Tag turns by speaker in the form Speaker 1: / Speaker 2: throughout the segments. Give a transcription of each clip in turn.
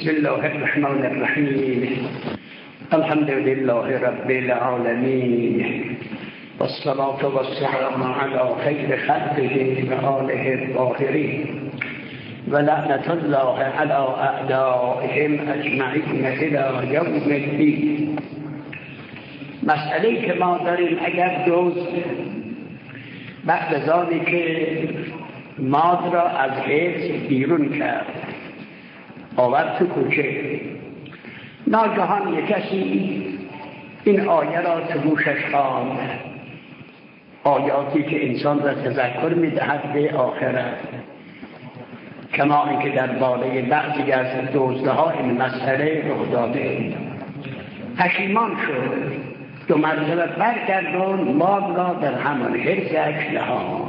Speaker 1: بسم الله الرحمن الرحیم. الحمد لله رب العالمین والصلاة والسلام على خیر خلقه و آله الطاهرین و لعنة الله على اعدائهم اجمعین الی یوم الدین. مسئله که ما داریم، اگر جز بعد از آنی که ماد را از حفظ بیرون کرد آورد تو کوچه، ناگهان یک کسی این آیه را تو گوشش خواند، آیاتی که انسان را تذکر می‌دهد به آخرت، کما اینکه درباره بعضی از دزدها این مسئله رخ داده. پشیمان شد، 2 مرتبه برگرداند، ماد را در همان حرزش نهاد.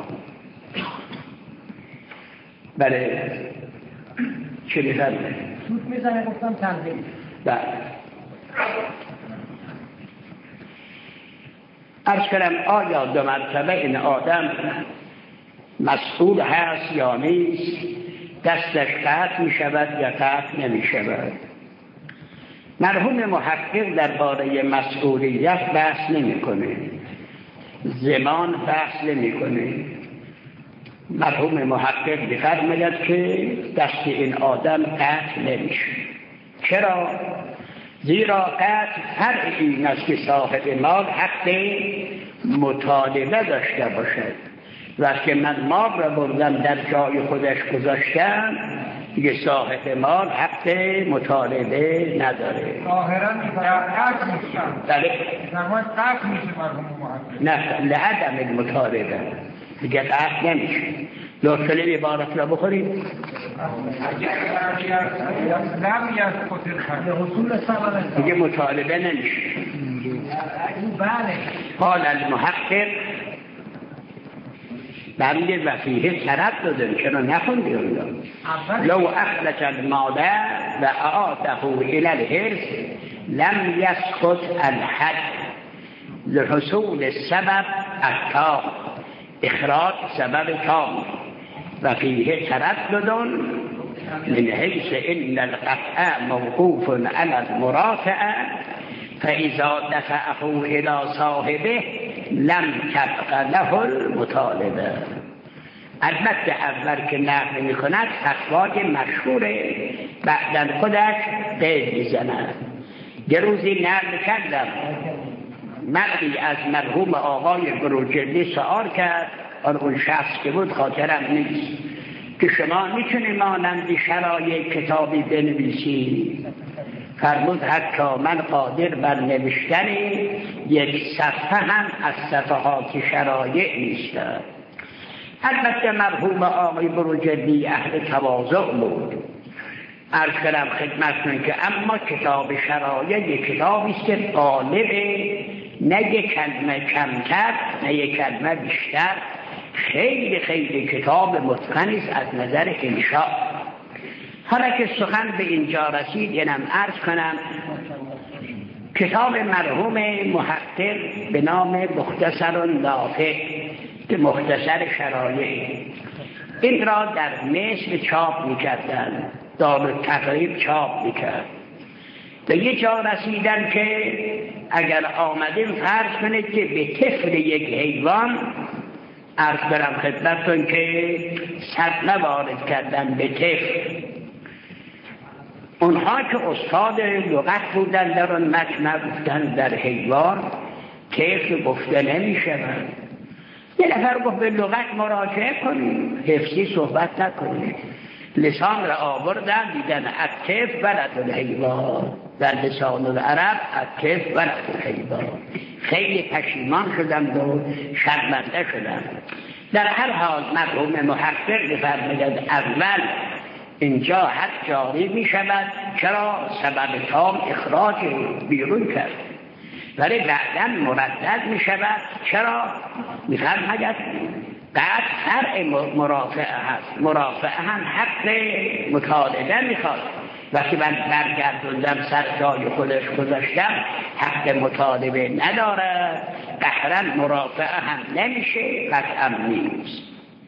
Speaker 1: بله، چه می‌فرمایید؟
Speaker 2: سوت میزنه، گفتم تنظیم.
Speaker 1: بله. عرض کردم آیا 2 مرتبه این آدم مسئول هست یا نیست؟ دستش قطع می شود یا قطع نمی شود؟ مرحوم محقق درباره مسئولیت بحث نمی کنه، زمان بحث نمی کنه. مرحوم محقق می‌فرماید که دست این آدم قطع نمیشه. چرا؟ زیرا قطع فرع این است که صاحب مال حق مطالبه داشته باشد و که من مال را بردم در جای خودش گذاشتم، دیگه صاحب مال حق مطالبه نداره.
Speaker 2: ظاهراً قطع میشه.
Speaker 1: بله.
Speaker 2: زمان قطع میشه مرحوم محقق.
Speaker 1: نه، لعدم المطالبه دیگه قطع نمیشه. لطفاً عبارت را بخورید.
Speaker 2: لم یسقط الحد.
Speaker 1: دیگه مطالبه نمیشه.
Speaker 2: بله.
Speaker 1: قال المحقق برمیگه و فیه تردد، چرا نخوندی اونجا؟ لو اخرج المال و اعاده الى الحرز لم یسقط الحد لحصول السبب التام، اخراج سبب تام و فیه تردد من حیث ان القطع موقوف على المرافع فاذا دفعه الى صاحبه لم تبق له المطالبه. البته اول که نقل می‌کند فتوای مشهوره، بعداً خودش قید می‌زند. یه روزی نقل کردم، مردی از مرحوم آقای بروجردی سؤال کرد، اون شخص که بود خاطرم نیست، که شما میتونی مانند شرایع کتابی بنویسی؟ فرمود حتی من قادر بر نوشتن 1 صفحه هم از صفحات شرایع نیستم. البته مرحوم آقای بروجردی اهل تواضع بود، عرض کردم خدمتتون که اما کتاب شرایع یک کتابی است که غالبه، نه یک کلمه کمتر نه یک کلمه بیشتر، خیلی خیلی کتاب متقنی است از نظر انشاء. حالا که سخن به اینجا رسید، اینم عرض کنم کتاب مرحوم محقق به نام مختصر نافع که مختصر شرایع، این را در مصر چاپ می‌کردند، دارالتقریب چاپ می‌کرد. به یه جا رسیدن که اگر آمدیم فرض کنید که به طفل یک حیوان، عرض برم خدمتتون که صدمه وارد کردن به طفل. اونها که استاد لغت بودن در اون مجمع گفتن در حیوان طفل گفته نمی شود. یه نفر گفت به لغت مراجعه کنیم، حفظی صحبت نکنیم. لسان را آوردن، دیدن الطفل ولد الحیوان، در لسان العرب الطفل ولد الحیوان. خیلی پشیمان شدم و شرمنده شدم. در هر حال مرحوم محقق می‌فرماید اول اینجا حد جاری می شود، چرا؟ سبب تام اخراج بیرون کرد، ولی بعداً مردد می شود، چرا؟ می‌فرماید قطع فرع مرافعه هست، مرافعه هم حق مطالبه میخواد. وقتی من برگردوندم سر جای خودش گذاشتم، حق مطالبه نداره، قهرن مرافعه هم نمیشه، قطعا نیست.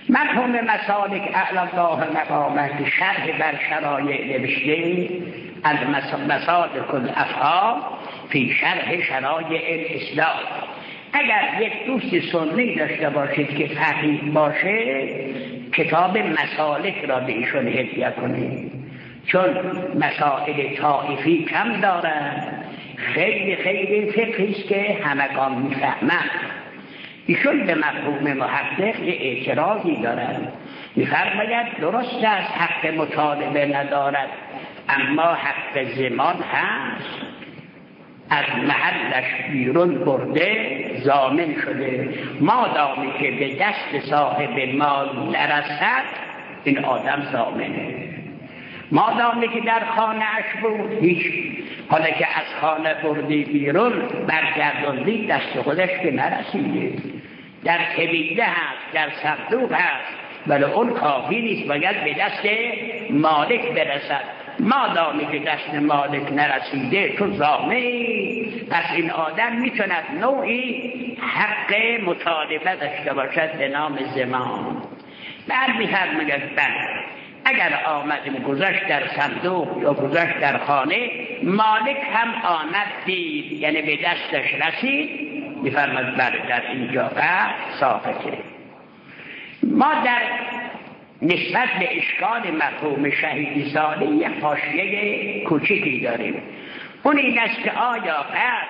Speaker 1: مرحوم مسالک اعلی الله مقامه شرح بر شرایع نوشته از مسالک الافهام فی شرح شرایع الاسلام. اگر یک دوست سنی داشته باشید که فقیه باشه، کتاب مسالک را به ایشون هدیه کنید، چون مسائل طائفی کم دارند، خیلی خیلی فقهی که همگان میفهمند. ایشون به مرحوم محقق یه اعتراضی دارند، میفرماید درست است حق مطالبه ندارد، اما حق زمان هست، از محلش بیرون برده ضامن شده، مادامی که به دست صاحب مال نرسد این آدم ضامنه. مادامی که در خانه اش بود هیچ، حالا که از خانه بردی بیرون برگردوندی دست خودش که نرسیده، در کبیده هست، در صندوق هست، ولی اون کافی نیست، باید به دست مالک برسد. مادامی که دست مالک نرسیده تو ضامنی، پس این آدم میتوند نوعی حق مطالبه داشته باشد به نام زمان. بعد میفرماید اگر آمدیم گذاشت در صندوق یا گذاشت در خانه، مالک هم آمد دید، یعنی به دستش رسید، میفرماید در اینجا صاحبه. ما در نسبت به اشکال مرحوم شهیدی صالح یک حاشیه کوچکی داریم. اون این است که آیا قتل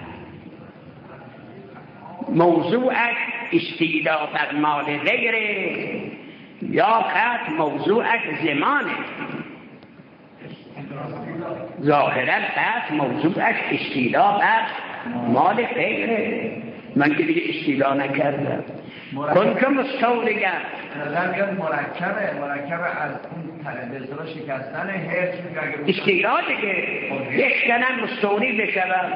Speaker 1: موضوعش استیلا بر مال غیره یا قتل موضوعش زمانه؟ ظاهرا قتل موضوعش استیلا بر مال غیره. من که دیگه استیلا نکردم، کنکه مستولگر
Speaker 2: مرکب از اون دلسرا شکستن هرچ
Speaker 1: استیلا دیگه یشکنن مستولی بشون،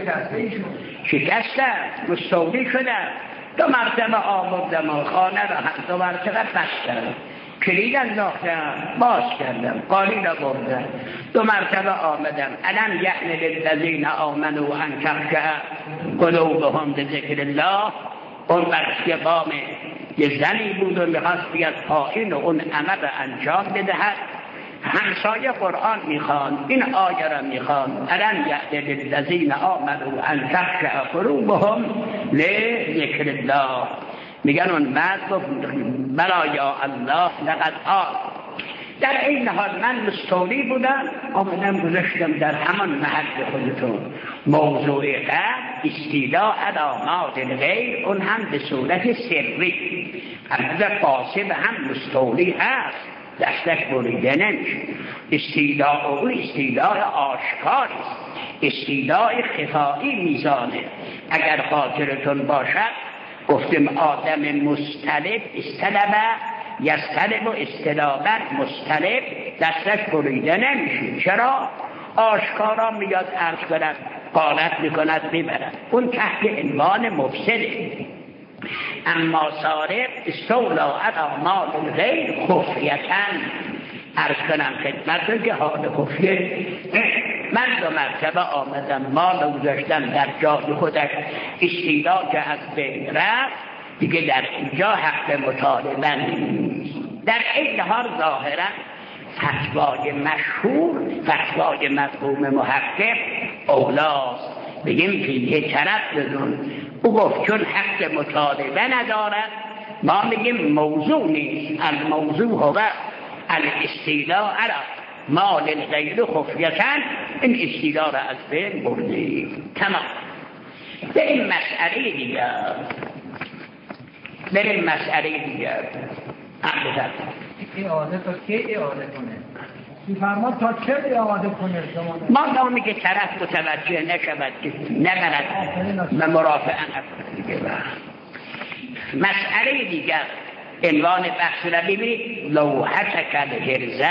Speaker 1: شکستن مستولی شدن، 2 مرتبه آوردم خانه را هم 2 مرتبه بستم، کلید انداختم باز کردم، قالی را بردم، 2 مرتبه آمدم. الان یعنی للذین آمنوا ان تخشع قلوبهم بذکر الله. اون برسی قام یه زنی بود و میخواست بیاد پایین و اون عمل را انجام بدهد، همسایه قرآن میخوان، این آیه را میخوان، الان یعنی للذین آمنوا ان تخشع قلوبهم لذکر الله. میگن اون مرد گفت بلا یا الله لقد آل. در این حال من مستولی بودم، آمدم گذاشتم در همان محل خودتون. موضوع قتل استیلا علامات غیر، اون هم به صورت سری، البته قاسم هم مستولی هست، دستش بریده نمیشه. استیلا او استیلا آشکار است، استیلا خفایی میزانه. اگر خاطرتون باشد گفتم آدم مستلب استلبه یستلب و استلابت مستلب دستش بریده نمیشه. چرا؟ آشکارا میاد عرض کند، قالت میکند میبرد، اون تحت عنوان مفسده. اما سارق استولا علی مال غیر خفیتن. عرض کنم خدمتون که حال خفیه، من 2 مرتبه آمدم مال گذاشتم در جای خودش، استیلا که از بین رفت دیگه، در اینجا حق مطالبه نیست. در این حال ظاهرا فتوای مشهور، فتوای مرحوم محقق اولاست، بگیم فیه تردد. او گفت چون حق مطالبه ندارد، ما میگیم موضوع نیست. الموضوع هو الاستیلا علی مال غیر خفیتن، این استیلا را از بین بردیم. تمام. به این مسئله دیگر بریم مسئله دیگر.
Speaker 2: اعاده تا که اعاده کنه؟ میفرما تا چه اعاده کنه؟
Speaker 1: ما دامی که طرف متوجه نشود که نبرد و مرافعه نکنه. مسئله دیگر عنوان بحث را ببینید. لوحتک الهرزه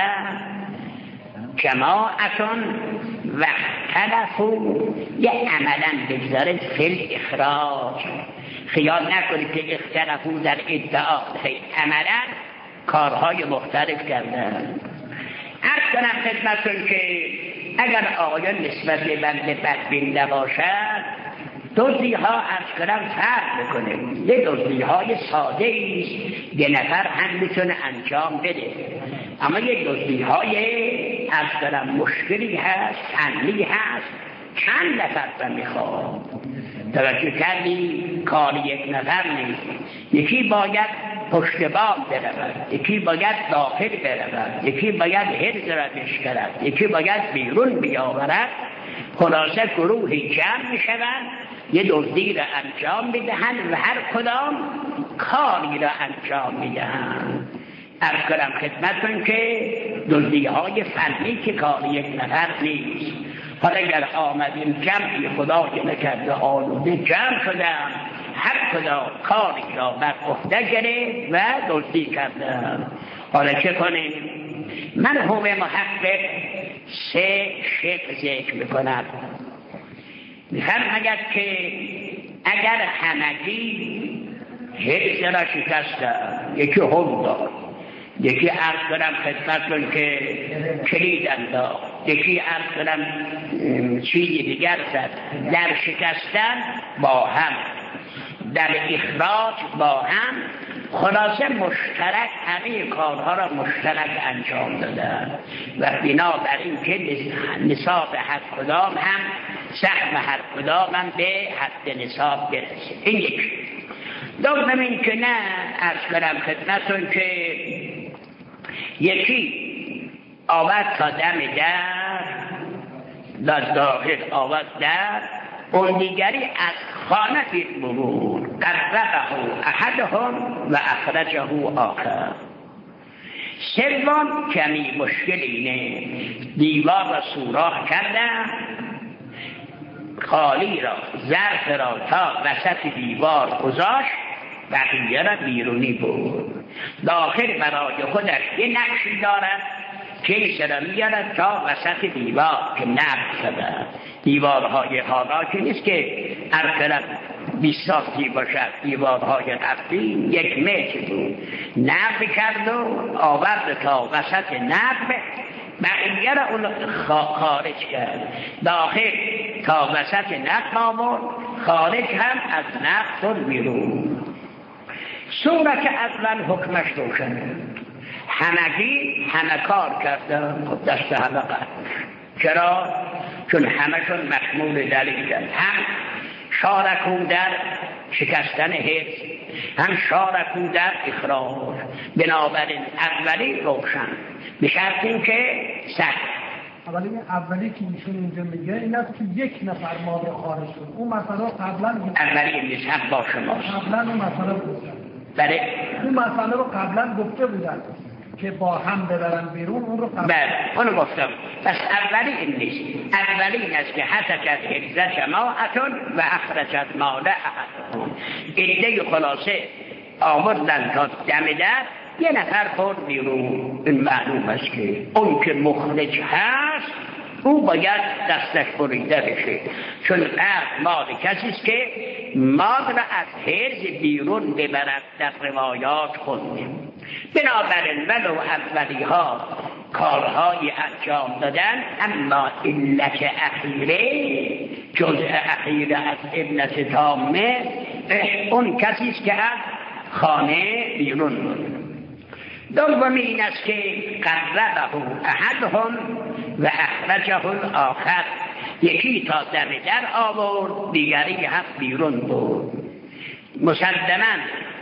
Speaker 1: جماعتون و اختلفوا، یه عملا بگذارید فی اخراج. خیال نکنید که اختلفوا در ادعا، عملا کارهای مختلف کردن. عرض کنم خدمتون که اگر آقایان نسبت به بنده بدبین نباشد، دزدی ها از کنم فرق میکنه. یه دزدی های ساده ایست یه نفر هم میتونه انجام بده، اما یه دزدی های از کنم مشکلی هست، فنی هست، چند نفر را میخواد. توجه کردی؟ کار یک نفر نیست. یکی باید پشت بام برود، یکی باید داخل برود، یکی باید حرز را بشکرد، یکی باید بیرون بیاورد. خلاصه گروهی جمع میشوند، یه دزدی را انجام میدهند و هر کدام کاری را انجام میدهند. عرض کنم خدمتتون که دزدی های فنی که کار یک نفر نیست. حالا اگر آمدیم جمعی خدای نکرده آلوده جمع شدم، هر کدام کاری را بر عهده گرفت و دزدی کردم. حالا چه کنیم؟ مرحوم محقق 3 شکل ذکر میکند. میفرماید که اگر همگی حفظ را شکستن، یکی هم داد، یکی عرض کنم خدمتتون که کلید انداخت، یکی عرض کنم چیزی دیگر زد، در شکستن با هم، در اخراج با هم، خلاصه مشترک همه کارها را مشترک انجام دادن و بنابراین که نصاب هر کدام هم سهم هر کدام هم به حد نصاب برسه. این یک. دوم این که نه عرض کنم خدمتتون که یکی آورد تا دم در داخل آورد در، اون دیگری از خانه بیرون قربه احدهم و اخرجه آخر. سوم کمی مشکل اینه، دیوار را سوراخ کردن، خالی را ظرف را تا وسط دیوار گذاشت، بقیه را بیرونی بود. داخل برای خودش یه نقشی دارد که را میارد تا وسط دیوار که نقش شده. دیوارهای حالا که نیست که ارکلت 20 سانتی باشد، دیوارهای قبلی 1 متر بود، نقب کرد و آورد تا وسط نقب، بقیه را اون خارج کرد. داخل تا وسط نقب آورد، خارج هم از نقب بیرون. صورت اول حکمش روشنه، همه کار کردن، خب دست همه قرد. چرا؟ چون همشون مشمول دلیلن، هم شارکون در شکستن حفظ، هم شارکون در اخراج. بنابراین اولی روشن، به شرط این که سخت.
Speaker 2: اولی که ایشون اینجا میگه این است که 1 نفر ما رو خارج شد. اون مسئله قبلا
Speaker 1: اولی نیست، هم با شماست.
Speaker 2: قبلا اون مسئله گفتن.
Speaker 1: بله
Speaker 2: اون مسئله رو قبلا گفته بودن که با هم ببرن بیرون، اون رو قبلا.
Speaker 1: بله اونو گفتم. پس اولی این نیست. اولی این است که حسکت حفظ جماعتون و اخرجت مال احدهم. ایده خلاصه آوردن تا دم در، 1 نفر خورد بیرون. این معلوم است که اون که مخرج هست او باید دستش بریده بشه، چون مال کسی است که مال را از حرز بیرون ببرد. در روایات خوندیم. بنابراین ولو اولی ها کارهای انجام دادن، اما علت اخیره، جزء اخیره از علت تامه، اون کسی است که از خانه بیرون بود. دومی این است که قربه احدهم و اخرجه آخر، یکی تا دم در آورد، دیگری هم بیرون بود. مسلماً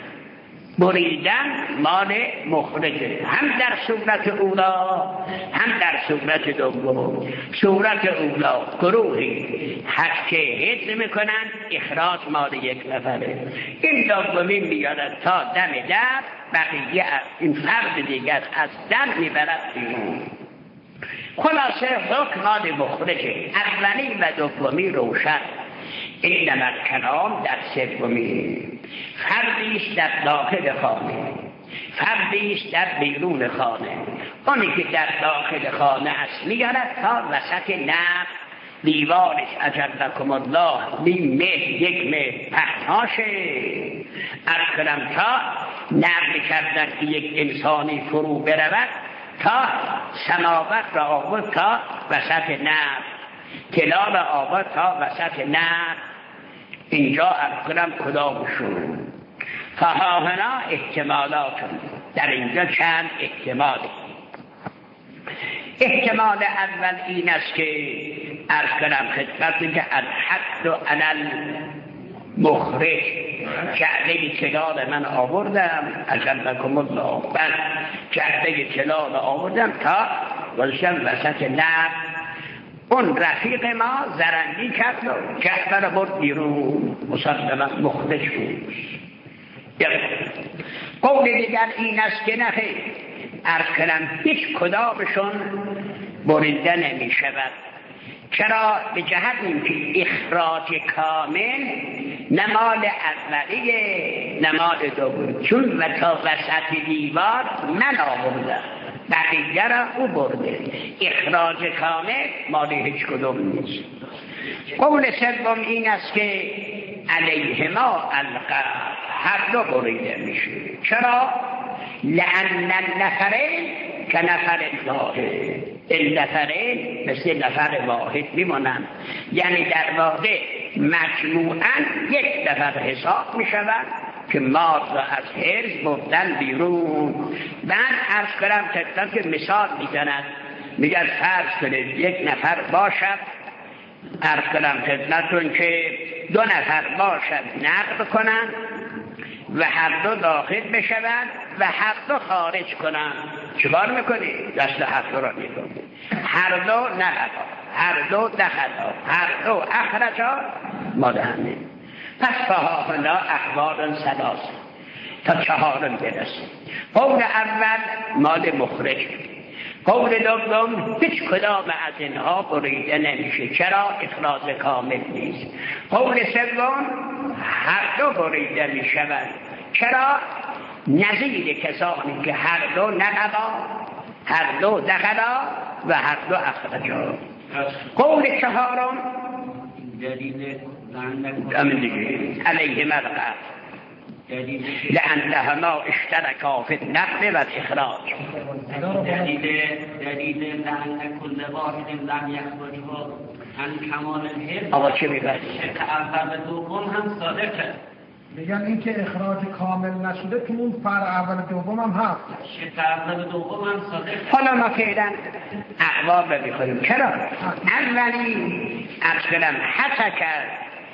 Speaker 1: بریدن مال مخرجه، هم در صورت اولا هم در صورت دوم. صورت اولا گروهی حق که حفظ میکنن، اخراج مال 1 نفره. این دومی میارد تا دم در، بقیه این فرد دیگر از دم میبرد بیرون. خلاصه حکم مال مخرجه، اولی و دومی روشن. این کلام در سومی، فردیش در داخل خانه، فردیش در بیرون خانه. اونی که در داخل خانه است میارد تا وسط نقب، دیوارش اجرکم الله 1 متر پهناشه. اکرم تا نقب کردن که یک انسانی فرو برود، تا سماوت را آورد تا وسط نقب، طلا را آورد تا وسط نقب. اینجا ارکنم کدامشون؟ فهاهنا احتمالاتون، در اینجا چند احتمال. احتمال اول این است که ارکنم خدمت که الحد و علل مخرج، جعبه کلال من آوردم اجلکم الله، من جعبه کلال آوردم تا وزشم وسط لب، اون رفیق ما زرندی کرد و جعبه را برد بیرون، مسلما مخرج بود. قول دیگر این است که نخیر ارکنم هیچ کدامشون بریده نمی شود. چرا؟ به جهت اینکه اخراج کامل نمال اولیه نمال دوم، چون و تا وسط دیوار من آوردم بقیه را او برده، اخراج کامل مال هیچ کدوم نیست. قول سوم این است که علیهما القهر، هر دو بریده میشه. چرا؟ لأن النفرین که نفر واحد، النفرین مثل نفر واحد میمونن، یعنی در واقع مجموعاً یک نفر حساب میشوند که مار را از حرز بردن بیرون. بعد عرض کنم که مثال میزنند، میگن فرض کنید یک نفر باشد، عرض کنم خدمتتون که 2 نفر باشد نقل کنند و هر دو داخل بشوند و هر دو خارج کنند. چیکار میکنی؟ دست هر دو را میکنی، هر دو نقلا، هر دو دخلا، هر دو اخرجا مادهنه. پس فهاهنا اخبار سلاس تا 4 برسیم. قول اول مال مخرج، قول دوم هیچ کدام از اینها بریده نمیشه. چرا؟ اخراج کامل نیست. قول سوم هر دو بریده میشوند. چرا؟ نظیر کسانی که هر دو نقلا، هر دو دخلا و هر دو اخرجا. قول 4
Speaker 3: دلیل
Speaker 1: امن دیگه علیه ملقه لأنهما اشتركا في النقل والإخراج.
Speaker 3: دلیل لأن كل واحد لم يخرجه عن کمال الحفظ.
Speaker 1: آقا چه میبرد؟
Speaker 3: اول دوم هم صادقه.
Speaker 2: میگن این که اخراج کامل نشده تو اون فرع اول دوم هم هست.
Speaker 3: شق اول دوم هم صادقه.
Speaker 1: حالا ما فعلا اقوال رو میخوریم. چرا؟ اولی عرض کنم حتی کرد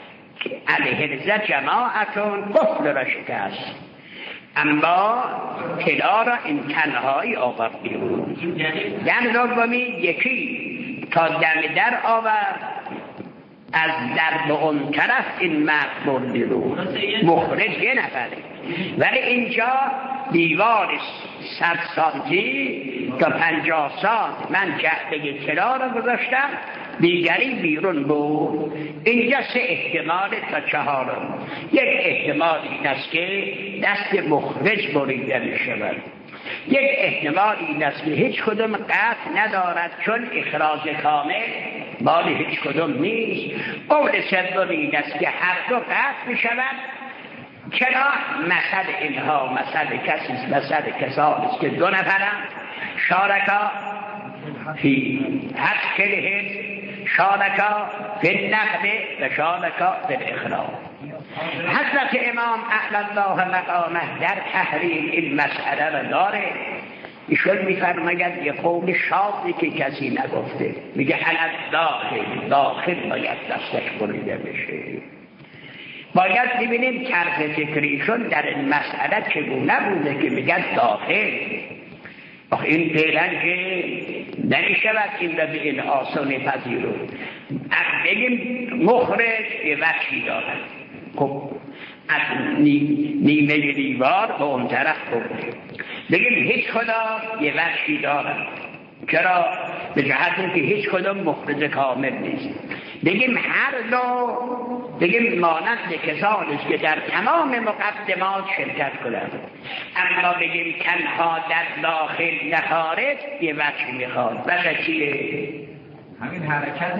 Speaker 1: الهرزه جماعتون قفل را شکست، اما طلا را این تنهایی آورد بیرون. در دومی یکی تا دم در آورد، از در به اون طرف این مرد برد بیرون، مخرج یه نفره. ولی اینجا دیوار 100 سانتی تا 50 سانت من جعبه طلا را گذاشتم، دیگری بیرون بود. اینجا 3 احتمال تا 4. یک احتمال این است که دست مخرج بریده می شود. یک احتمال این است که هیچ کدوم قطع ندارد، چون اخراج کامل مال هیچ کدوم نیست. قول سوم این است که هر دو قطع می شود. چرا؟ مثل اینها مثل کسی است، مثل کسانی است که 2 نفرند، شارکا فی حق کلهم، شارکا فی النقل و شارکا فی الاخراج. حضرت امام اعلی الله مقامه در تحریم این مسئله را داره. ایشون میفرماید یه قول شاذی که کسی نگفته، میگه علل داخل باید دستش بریده بشه. باید ببینیم طرز فکریشون در این مسئله چگونه بوده که میگن داخل. آخه این فعلا که نمیشود این را به این آسانی پذیرو. بگیم مخرج یه وحشی دارد، خب از نیمه دیوار به اون طرف برده. بگیم هیچ کدام یه وحشی دارد. چرا؟ به جهت اینکه هیچ کدام مخرج کامل نیست. بگیم هر دو، بگیم مانند کسانی است که در تمام مقدمات شرکت کنند، اما بگیم تنها در داخل نه خارج یه وجه میخواد. بله چیه؟
Speaker 4: همین حرکت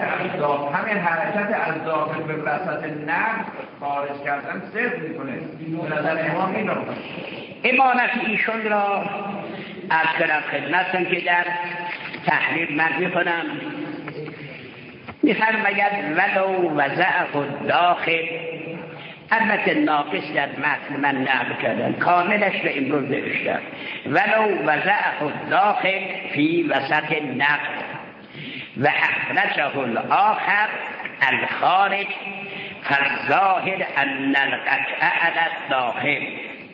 Speaker 4: از داخل به وسط نقل خارج کردن صرف میکنه. به نظر امام این رو
Speaker 1: امانت ایشون را از کنم خدمتتون که در تحلیل من میکنم. میفرماید ولو وضعه داخل البته ناقص در متن من نقل کردن، کاملش به امروز نوشتن ولو وضعه الداخل فی وسط النقد و اخرجه الاخر الخارج فالظاهر ان القطع علی الداخل.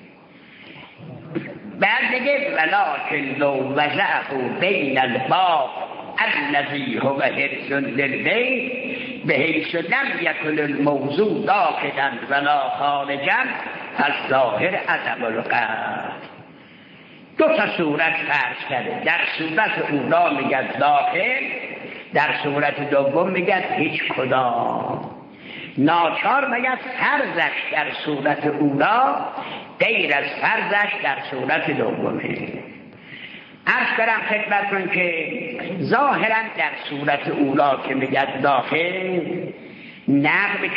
Speaker 1: بعد دیگه ولکن لو وضعه بین الباب الذي هو حرز للبيت بحيث لم يكن الموضوع داخلا ولا خارجا فالظاهر عدم القطع. دو تا صورت فرض کرده، در صورت اولا میگه داخل، در صورت دوم میگه هیچ کدام. ناچار میگه فرضش در صورت اولا غیر از فرضش در صورت دومه. عرض کردم خدمتتون که ظاهرا در صورت اولا که میگه داخل نقل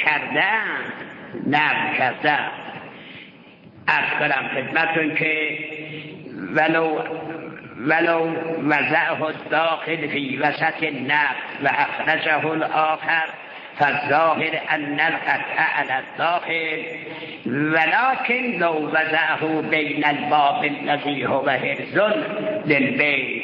Speaker 1: کردن. عرض کردم خدمتتون که ولو وضعه الداخل فی وسط النقل و اخرجه الاخر فالظاهر ان القطع علی الداخل ولكن لو وضعه بین الباب الذی هو حرز للبیت.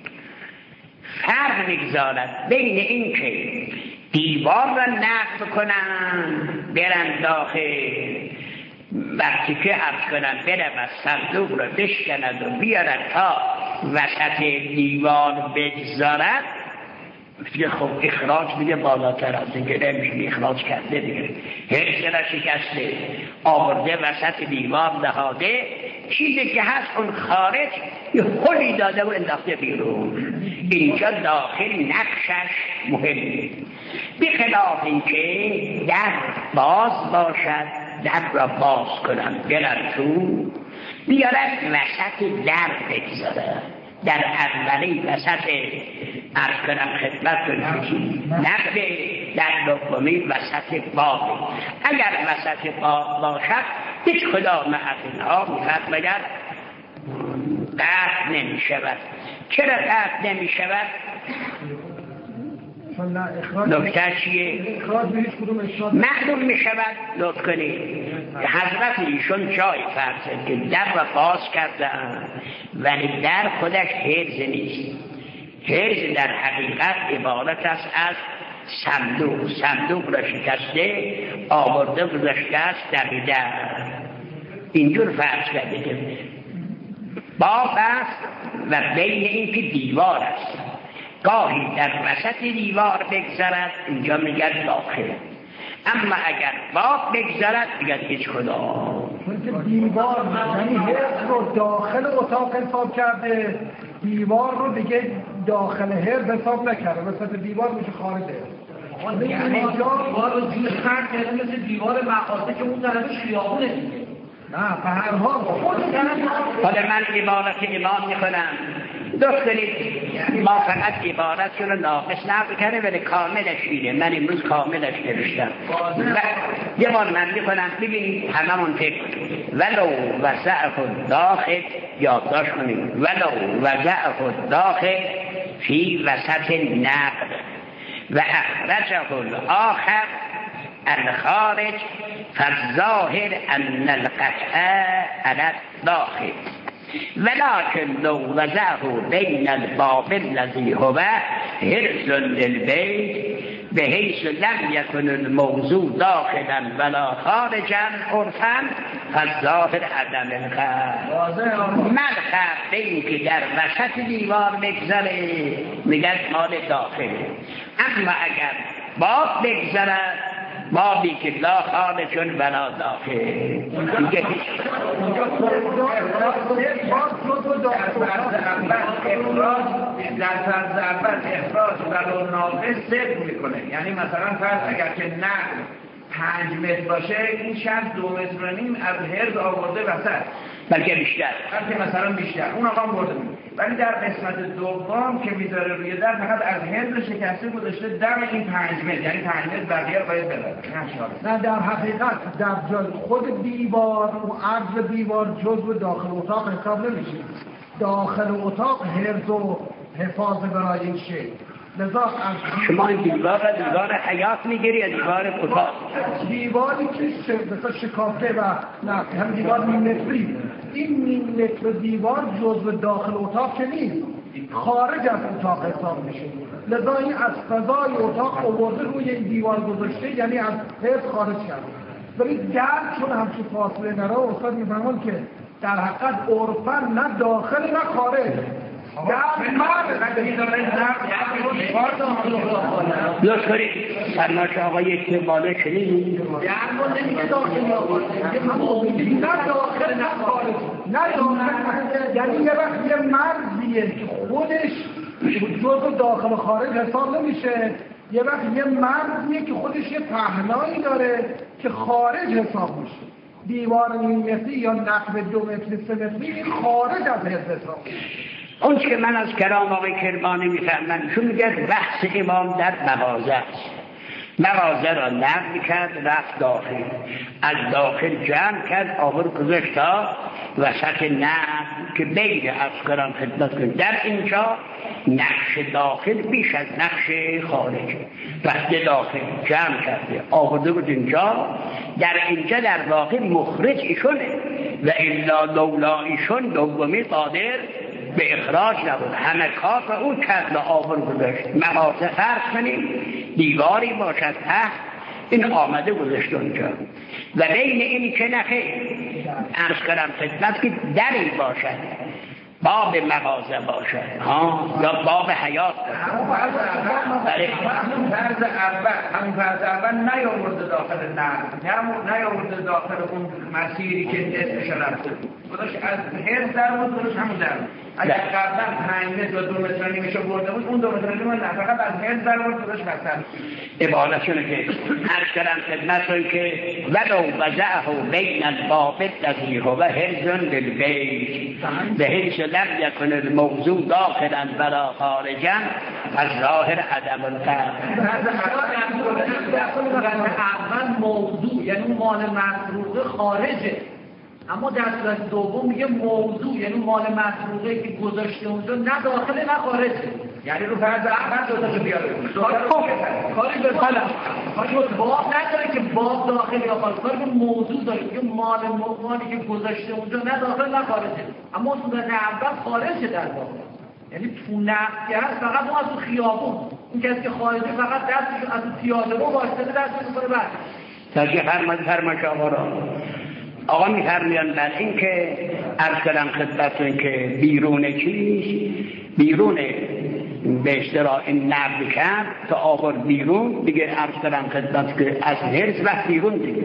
Speaker 1: فرق میگذارد بین این که دیوار را نقل کنن برن داخل، وقتی که عرض کنن برن و صندوق را بشکنند و بیارن تا وسط دیوار بگذارد، خب اخراج میگه بالاتر از دیگه نمیشه اخراج کرده دیگه، حرز را شکسته آورده وسط دیوار نهاده، چیزی که هست اون خارج یه خلی داده و انداخته بیرون. اینجا داخل نقشش مهمه، بخلاف این که در باز باشد، در را باز کنن برن تو بیارن وسط در بگذارن، در اولی وسط عرض کنم خدمت کنم نقل، در دومی وسط باب. اگر وسط باب باشد هیچ کدام از اینها میفرماید قطع نمی شود. چرا قطع نمی شود؟ نکته چیه؟ معلوم می شود. لطف کنید حضرت ایشون جای فرضه که در را باز کردن ولی در خودش حرز نیست. حرز در حقیقت عبارت است از صندوق را شکسته آورده گذاشته است در اینجور فرض کرده که باب است و بین این که دیوار است، گاهی در وسط دیوار بگذرد اینجا میگه داخل، اما اگر باب بگذرد میگه هیچ کدام.
Speaker 2: دیوار یعنی حرز رو داخل اتاق حساب کرده، دیوار رو دیگه داخل حرز حساب نکرده، وسط دیوار میشه خارج حرز.
Speaker 3: یعنی دیوار رو جور خرد کرده مثل دیوار مقاطع که اون طرف خیابونه دیگه.
Speaker 2: نه به هر حال
Speaker 1: حالا من عبارت امام میکنم دوست دارید، ما فقط عبارت رو ناقص نقل کرده ولی کاملش اینه. من امروز کاملش نوشتم یه بار من میکنم ببینید هممون فکر ولو وضعه الداخل یادداشت کنید ولو وضعه الداخل فی وسط النقل و اخرجه الاخر الخارج فالظاهر ان القطع علی الداخل ولكن لو وضعه بين الباب الذي هو حرز للبيت بحيث لم يكن الموضوع داخلا ولا خارجا عرفا فالظاهر عدم القطع. ملخص این که در وسط دیوار بگذره میگن مال داخله، اما اگر باب بگذره بابی که لا خارجون ولا داخل میگه
Speaker 4: در فرض اول اخراج ولو ناقص صفر میکنه. یعنی مثلا فرض اگر که نقل 5 متر باشه این شرط 2 متر و نیم از حرز آورده وسط،
Speaker 1: بلکه بیشتر،
Speaker 4: بلکه مثلا بیشتر اون آقا برده میده. ولی در قسمت دوم که میذاره روی در فقط از حرز شکسته گذاشته دم این 5 متر، یعنی 5 متر بقیه باید ببره.
Speaker 2: نه در حقیقت در خود دیوار و عرض دیوار جزو داخل اتاق حساب نمیشه. داخل اتاق حرز و حفاظ برای این شکل لذا از
Speaker 1: شما این دیوار حیات میگیری یا دیوار اتاق؟
Speaker 2: دیواری که مثلا شکافته و نه هم دیوار نیم متری، این نیم متر دیوار جزو داخل اتاق که نیست، خارج از اتاق حساب میشه. لذا این از فضای اتاق آورده روی این دیوار گذاشته، یعنی از حیط خارج کرده. ولی در چون همچون فاصله نره استاد میفهمون که در حقیقت عرفاً نه داخل نه خارج
Speaker 1: لطف کنید فرمایش آقای اکباله شنیدید؟
Speaker 2: نه داخل نه خارج، نه داخل، یعنی یه وقت یه مرزیه که خودش جزء داخل و خارج حساب نمیشه، یه وقت یه مرزیه که خودش یه پهنایی داره که خارج حساب میشه. دیوار نیم متری یا نقب 2 متر 3 متری این خارج از حساب میشه.
Speaker 1: اون که من از کلام آقای کرمانی میفهمم چون میگه بحث امام در مغازه است، مغازه را نقل کرد رفت داخل، از داخل جمع کرد آور گذاشت تا وسط نقل که بین از کرام خدمت کنید. در اینجا نقش داخل بیش از نقش خارج، وقتی داخل جمع کرده آورده بود اینجا، در اینجا در واقع مخرج ایشونه و الا لولا ایشون دومی قادر به اخراج نبود، همه کار و اون کرد و آور گذاشت. مغازه فرض کنیم دیواری باشد این آمده گذاشت اونجا و بین این که نخیر عرض کردم خدمت که دری باشد، باب مغازه باشد یا باب حیات باشد.
Speaker 4: همون فرض اول نیاورده داخل نقل، نیاورده داخل اون مسیری که اسمش رفته خودش از حرز در بود، خودش همون در بود. اگر قبلا 5 متر و 2 متر و نیمه برده بود اون 2 متر و نیمه نه، فقط از حرز در بود خودش بستر
Speaker 1: عبارتشونه که عرض کردم خدمتتون که ولو وضعه بین الباب الذی هو حرز للبیت بحیث لم یکن الموضوع داخلا ولا خارجا فالظاهر عدم الفرق.
Speaker 5: اول موضوع یعنی مال مسروقه خارجه، اما در صورت دوم میگه موضوع یعنی مال مسروقه که گذاشته اونجا نه داخل نه خارجه،
Speaker 4: یعنی رو فرض اول دوتا بیاره
Speaker 5: کاری به باب نداره که باب داخل یا خارج، کاری به موضوع داره که مالی که گذاشته اونجا نه داخل نه خارجه، اما صورت اول خارجه در واقع، یعنی تو نقصی هست فقط اون از تو خیابون، اون کسی که خارجه فقط دستش از تو پیاده رو واسطه دستش میکنه بعد
Speaker 1: تاجی فرمایش آقا را آقا میفرمایند بر این که عرض کردم خدمتتون که بیرون چیز بیرون به اشتراع نقل کرد تا آور بیرون دیگه عرض کردم خدمت که از هرز وقت بیرون دیگه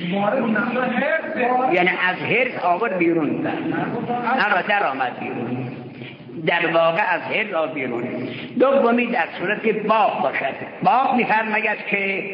Speaker 1: یعنی از هرز آور بیرون نه در آمد بیرون در واقع از هرز آور بیرون. دومی در صورت که باغ باشد، باغ میفرماید که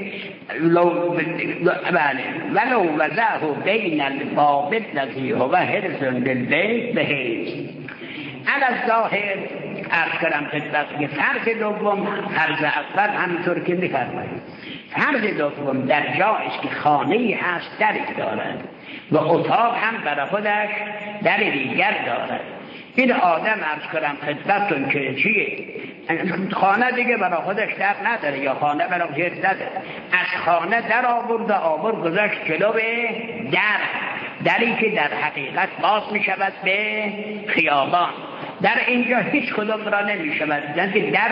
Speaker 1: ولو وضعه بین الباب الذی هو حرز للبیت بحیث علی الظاهر عرض کردم خدمت که فرض دوم فرض اول همینطور که میفرماید فرض دوم در جایی که خانه‌ای هست دری دارد و اتاق هم برای خودش در دیگر دارد. این آدم عرض کردم خدمتتون که چیه خانه دیگه برای خودش در نداره یا خانه برای خودش نداره، از خانه در آورد گذاشت جلو دری که در حقیقت باز می شود به خیابان. در اینجا هیچ کدوم را نمی شود زنده، در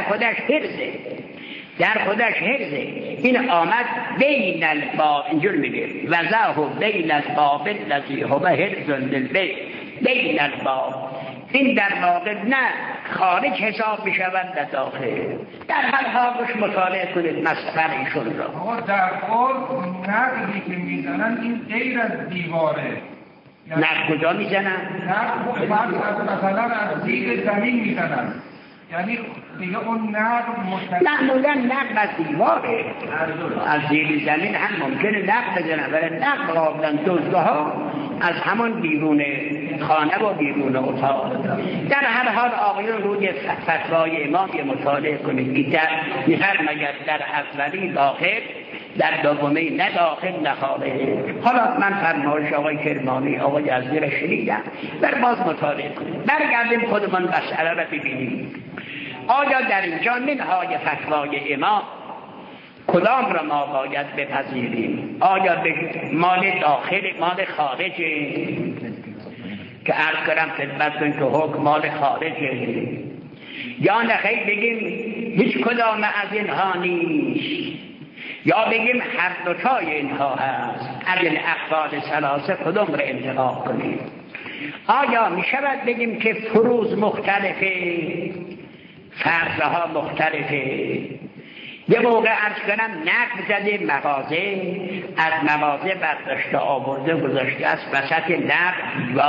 Speaker 1: خودش هرزه. این آمد بین الباب اینجور میگه وضعه بین الباب الذی هو حرز للبیت بین الباب، این در واقع نه خارج حساب می شود نه داخل. در هر حالش مطالعه کنید مصدر ایشون را.
Speaker 6: آقا در قول نقلی که میزنن این غیر از دیواره،
Speaker 1: نقل کجا میزنن؟
Speaker 6: نقل مثلا از زیر زمین میزنن، یعنی دیگه اون نقل
Speaker 1: معمولا نقل از دیواره، از زیر زمین هم ممکنه نقل بزنن ولی نقل قابلا دزدها از همون بیرون خانه و بیرون اتاق. در هر حال آقایون روی فتوای امام مطالعه کنید که میفرماید در اولی داخل در دومی نه داخل نه خارج. حالا من فرمایش آقای کرمانی آقای یزدی را شنیدم، باز مطالعه کنید. برگردیم خودمان مسئله را ببینیم. آیا در اینجا منهای فتوای امام کدام را ما باید بپذیریم؟ آیا به مال داخل مال خارجه که عرض کنم خدمتتون که حکم مال خارجه، یا نخیر بگیم هیچ کدام از اینها نیست، یا بگیم هر دوتای اینها هست؟ از این اقوال ثلاثه کدام را انتخاب کنیم؟ آیا می شود بگیم که فروض مختلفه، فرضها مختلفه؟ یه موقع عرض کنم نقد زده مغازه، از مغازه برداشته آورده گذاشته است وسط نقد و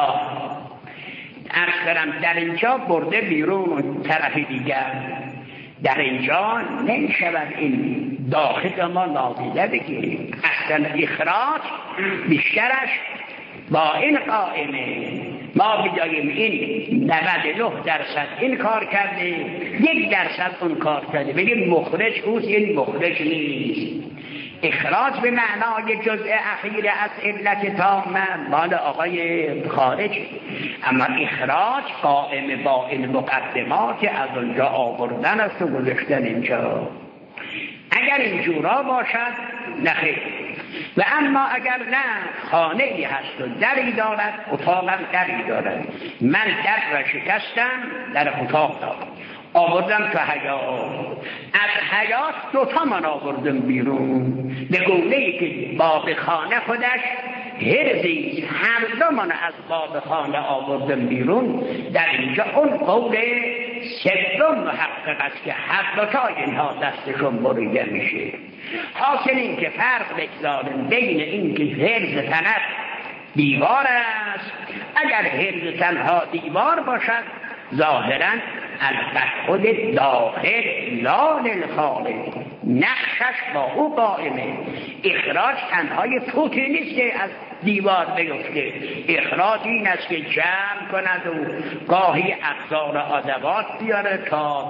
Speaker 1: عرض کنم در اینجا برده بیرون طرف دیگر، در اینجا نمی شود این داخل ما نادیده بگیریم. اصلا اخراج بیشترش با این قائمه ما بگیم این 99% این کار کرده، 1% اون کار کرده، بگیم مخرج اوست، این مخرج نیست. اخراج به معنای جزء اخیر از علت تامه مال آقای خارج، اما اخراج قائم با این مقدمات از اونجا آوردن است و گذاشتن اینجا. اگر اینجورا باشد نخیر، و اما اگر نه خانه ای هست و دری دارد، اتاقم دری دارد، من در را شکستم، در اتاق دارم آوردم تو حیات، از حیات 2 من آوردم بیرون، به گونه‌ای که باب خانه خودش هرزی، هر 2 من از باب خانه آوردم بیرون. در اینجا اون قول سوم محقق است که هر دوتای اینها دستشون بریده میشه. حاصل این که فرق بگذاریم بین این که هرز تنت دیوار است، اگر هرز تنها دیوار باشد ظاهراً البته خود داخل لا للخارج نقشش با او قائمه. اخراج تنهای فوتی نیست که از دیوار بیفته، اخراج این است که جمع کند و گاهی ابزار ادوات بیارد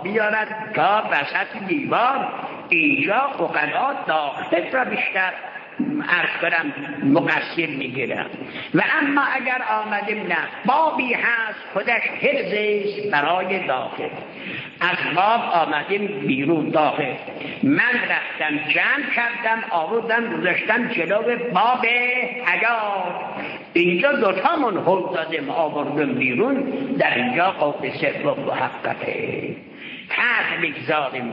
Speaker 1: تا وسط دیوار. اینجا عقلات داخل را بیشتر عرض کنم مقصر میگیرم. و اما اگر آمدیم نه بابی هست خودش حرزش برای داخل، از باب آمدیم بیرون داخل، من رفتم جمع کردم آوردم گذاشتم جلو باب حیات، اینجا 2 من حل دادم آوردم بیرون، در اینجا قول سوم محققه. فرق بگذاریم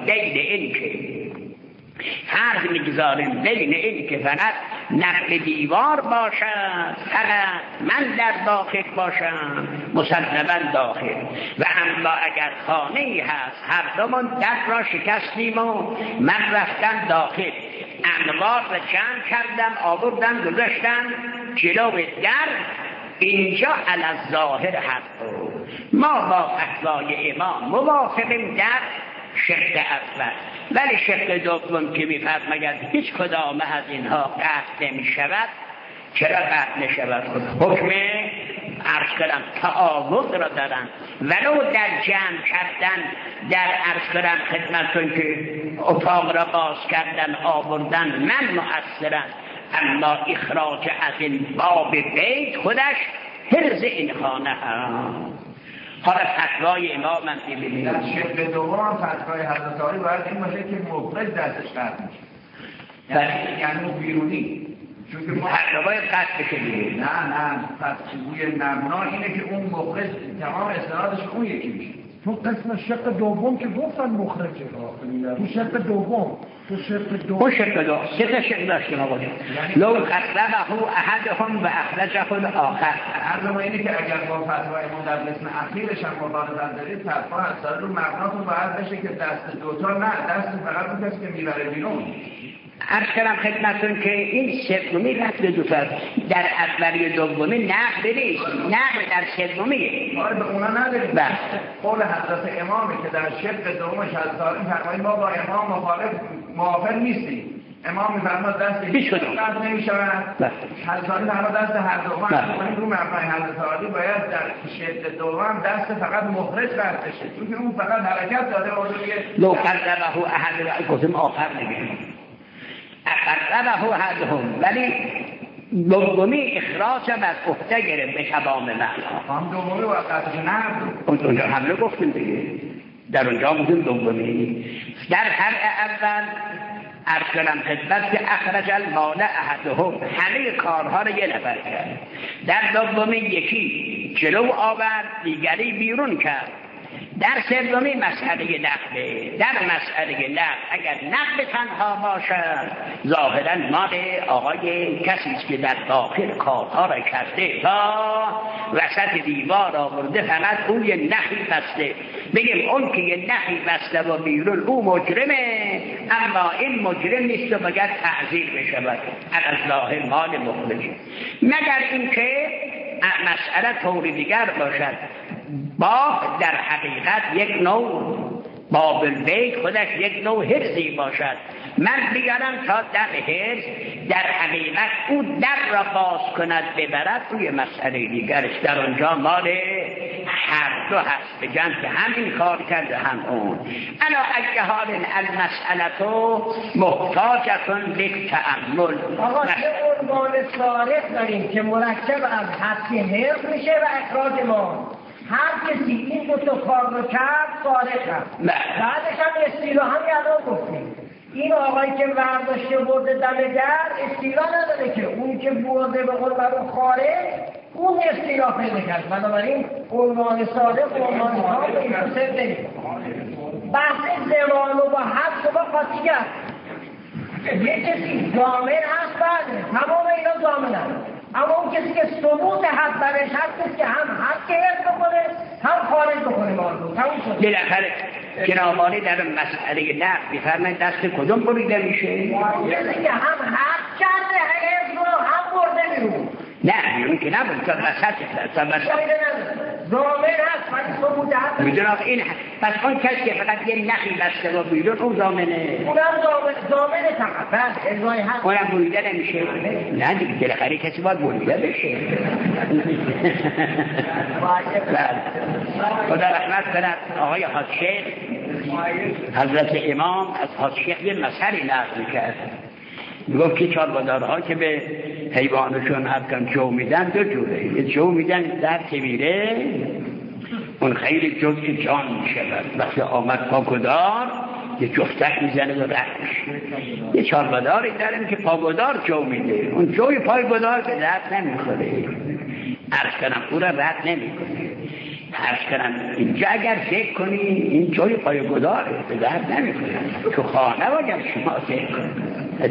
Speaker 1: بین این که فقط نقل دیوار باشد، فقط من در داخل باشم مسلماً داخل، و اما اگر خانه ای هست هر 2 من در را شکستیم و من رفتم داخل، انوار را جمع کردم آوردم گذاشتم جلو در، اینجا علی الظاهر حق. ما با فتوای امام موافقیم در شق اول، ولی شق دوم که می‌فرماید هیچ کدام از اینها قطع نمی‌شود. چرا قطع نشود؟ حکم عرض کردم تعاوض را دارن، ولو در جمع کردن، در عرض کردم خدمتتون که اتاق را باز کردن آوردن من مؤثرم، اما اخراج از این باب بیت خودش حرز این خانه هست. حالا فتوای امام هم ببینید
Speaker 4: در شکل دوم فتوای حضرت علی باید این باشه که مخرج دستش قطع میشه، یعنی بیرونی، چون که ما
Speaker 1: فتوای قطع بشه دیگه.
Speaker 4: نه فتوای مبنا اینه که اون مخرج تمام استنادش اون یکی میشه.
Speaker 2: تو قسم شق دوم که گفتن مخرجه، تو شق دوم
Speaker 1: اون شق دوم 3 شق داشتیم آقا. لو قربه احدهم و اخرجه الاخر.
Speaker 4: عرض اینه که اگر با فتوای ما در قسم اخیرش هم مبارزت دارید، فتوا اصلا رو مبناتون باید بشه که دست دوتا نه، دست فقط اون کسی که میبره بیرون.
Speaker 1: عرض کردم خدمتتون که این سومی رد دوتاست، در اولی دومی نقل نیست، نقل در سومیه.
Speaker 4: آره به اونا نداریم.
Speaker 1: بله.
Speaker 4: قول حضرت امامی که در شق دومش از داریم فرمایید ما با امام موافق نیستیم. امام میفرماد دست هیچ کدوم نمیشود. حضرت فرمود دست هر دوم رو مبنای حضرت علی باید در شق دوم دست فقط مخرج رد بشه، چون که اون فقط حرکت داده و
Speaker 1: لو قربه احد گفتم آخر نگیم اقربه احدهم، ولی دومی اخراج هم از عهده گرفت به تمام معنا.
Speaker 4: هم دومی وقتش نه
Speaker 1: اونجا حمله گفتیم دیگه، در اونجا بودیم دومی. در هر اول ارسلم خدمت که اخرج المال احدهم، همه کارها رو یه نفر کرد. در دومی یکی جلو آورد، دیگری بیرون کرد. در سومی مسئله نقده. در مسئله نقد اگر نقد تنها باشد ظاهرا مال آقای کسی است که در داخل کارها را کرده تا وسط دیوار آورده فقط اون یه نخی بسته، بگیم اون که یه نخی بسته و بیرون او مجرمه، اما این مجرم نیست و باید تعزیر بشود از ظاهر مال مخرجی. مگر اینکه مسئله طوری دیگر باشد، باب در حقیقت یک نوع باب البیت خودش یک نوع حرزی باشد. من بیارم تا در حرز در حقیقت او در را باز کند ببرد روی مسئله دیگرش، در آنجا مال هر دو هست، بگن که هم این کار کرده هم اون. انا اگه حال المسئله تو محتاجتون به تأمل.
Speaker 7: آقا چه عنوان صارف داریم که مرکب از حدی حرز میشه و اخراج ما. هر کسی این دو تا کار رو کرد صارف هست. بعدش هم اصطلاح هم یادم گفتیم این آقایی که ورداشته برده دمگر اصطلاح نداره که اون که برده به قول برون خارج اون اصطلاح پیدا کرد. بنابراین عنوان صارف و عنوان ها به این تصف نمید. بحث زمان و با حد شما خاطی کرد. یه کسی ضامن هست بعد تمام اینا ضامن هست، اما اون کسی که ثبوت حد برش هست که هم حد که حد بکنه هم خارج بکنه ماردو تموم شد.
Speaker 1: بالاخره جنابانی در مسئله نقد می‌فرمایند دست کدوم بریده میشه؟
Speaker 7: کسی که هم حد کرده حد رو هم برده بیرون.
Speaker 1: نه بیرون که نبود تا وسط
Speaker 7: ضامن هست ولی ثبوت حد
Speaker 1: میدونم این پس اون کسی که فقط یه نخی بسته و بیرون اون ضامنه،
Speaker 7: اونم ضامنه فقط بس ازای حد
Speaker 1: اونم بریده نمیشه. نه دیگه بالاخره کسی باید بریده بشه. خدا رحمت کند آقای حاج شیخ حضرت امام از حاج شیخ یه مسئله نقل میکرد، میگفت که چاربادارها که به حیوانشون حقا جو میدن دو جوره، یه جو میدن در میره اون خیلی جزء جان میشود، وقتی آمد پاگدار یه جفتک میزنه و رد میشه. یه چارباداری داریم که پاگدار جو میده، اون جوی پاگدار به رد نمیخوره، عرض کنم او را رد نمیکنه. عرض کنم اینجا اگر فکر کنی این جوی پاگداره به رد نمیکنه، تو خانه باید شما فکر کنید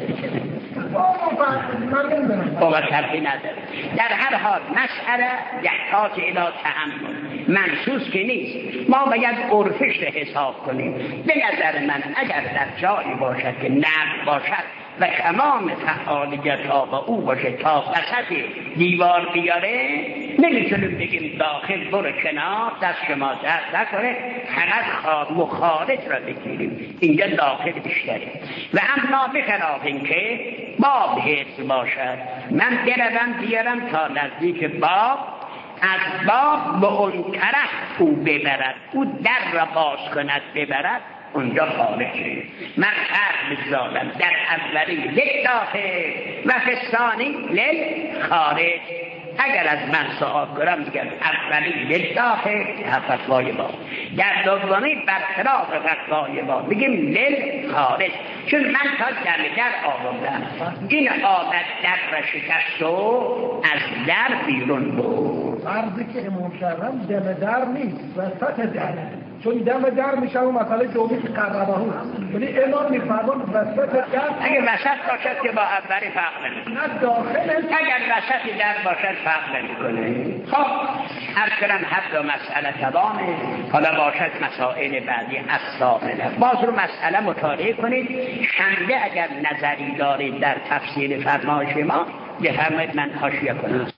Speaker 1: بابا شرطی نداره. در هر حال مسئله یحتاج الی تأمل، منصوص که نیست، ما باید عرفش رو حساب کنیم. به نظر من اگر در جایی باشد که نقد باشد و تمام فعالیت ها با او باشه تا وسط دیوار بیاره، نمیتونیم بگیم داخل برو کنار دست شما درد نکنه فقط مخارج را بگیریم، اینجا داخل بیشتره. و اما بخلاف این که باب حس باشد، من بیارم تا نزدیک باب، از باب به اون طرف او ببرد، او در را باز کند ببرد، اونجا خارجه. من فرق بگذارم در اولی یک داخل و فستانی لیل خارج. اگر از من سوال کنم میگم اولی یک داخل فتوای با، در دومی برخلاف فتوای با میگیم لیل خارج، چون من تا در آوردم این آمد در را شکست و از در بیرون بود.
Speaker 2: عرضی که امام کردم دم در نیست، وسط در، چون دم در میشه و مسئله دومی که قربه هست، ولی امام میفرمان وسط در.
Speaker 1: اگر وسط باشد که با اولی فرق نمیکنه،
Speaker 2: نه داخل،
Speaker 1: اگر وسط در باشد فرق نمیکنه. خب هر کنم حد و مسئله تمامه، حالا باشد مسائل بعدی از سامنه باز رو مسئله مطالعه کنید. شنبه اگر نظری دارید در تفسیر فرمایش ما بفرمایید من حاشیه کنم.